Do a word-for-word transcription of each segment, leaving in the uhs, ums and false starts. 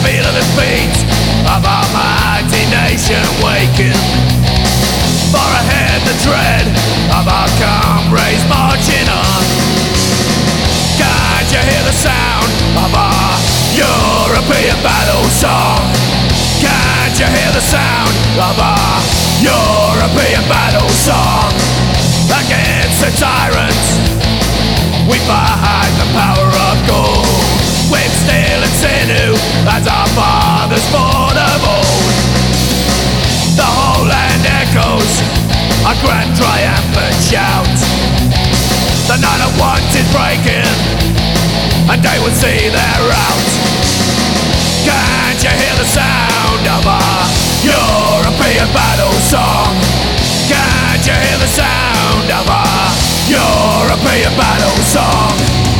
feel of the feet of our mighty nation waking. Far ahead the tread of our comrades marching on. Can't you hear the sound of our European battle song? Can't you hear the sound of our European battle song? Against the tyrants we fight the power of gold, with steel and sinew as our fathers fought of old. The whole land echoes a grand triumphant shout. The night of want is breaking and they will see their rout. Can't you hear the sound of our European battle song? Can't you hear the sound of our European battle song?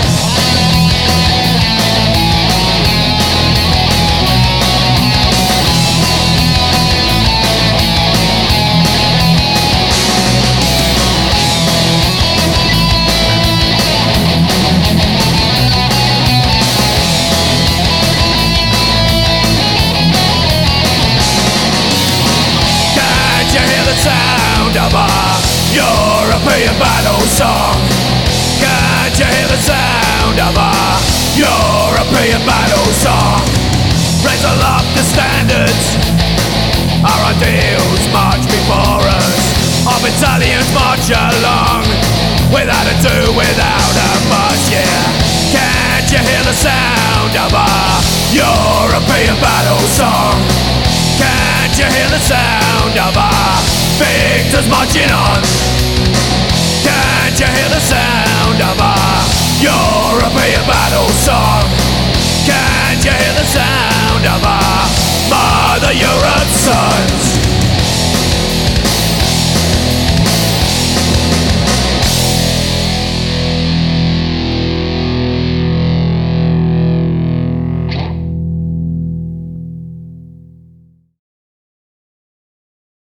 Sound of our European battle song. Can't you hear the sound of our European battle song? Raise aloft the standards, our ideals march before us. Our battalions march along, without a do, without a fuss, yeah. Can't you hear the sound of our European battle song? Can't you hear the sound of our victors marching on? Can't you hear the sound of our European battle?